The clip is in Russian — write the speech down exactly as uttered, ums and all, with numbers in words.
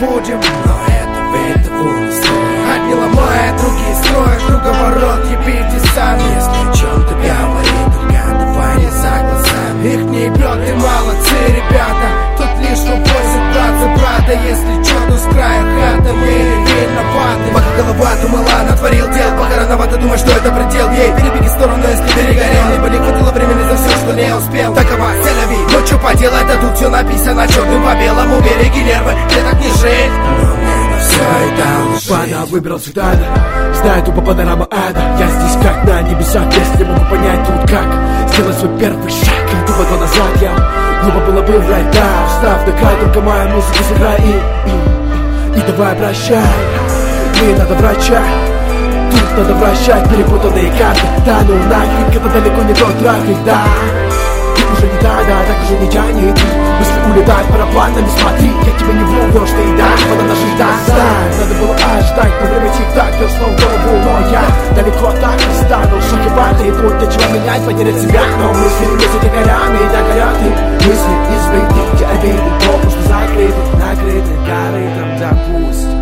будем, но этого этого не стоит. Одни ломают, другие строят круговорот, ебите сами. Если о чем-то говорит, только давай не за глазами. Их не ебет, и молодцы, ребята. Тут лишь увозят брат за брата. Если что-то с края хаты, мы не виноваты. Пока голова думала, натворил дел. Пока рановато думать, что это предел. Ей перебеги в сторону, если перегорел. Либо не хватило времени за все, что не успел. Такова селяви, ну что поделать, да тут все написано черным по белому. Береги нервы, мне так не жить. Но мне на все это лжить. Пана выбрал цветами, знаю тупо панорама ада. Я здесь как на небесах, если могу понять тут как сделать свой первый шаг. И тупо то назад я, глупо было бы врать, да. Встав на край, только моя музыка сыграй. И, и, и давай прощай, мне надо врача. Тут надо вращать перепутанные карты. Да ну нафиг, это далеко не тот трафик, да. Ты уже не та, да, так уже не тянет. Мысли улетают парапланами, смотри, я тебя не вру, что и да, надо нажить, да, знаю. Надо было ожидать, но время тик-так, я снова голову, но я далеко так не стану. Шаг и баты, и тут нечего менять, потерять себя. Но мысли, мысли дикарями, да горят и мысли избиты, где обиды, пропуск закрыты, накрыты корытом, да пусть.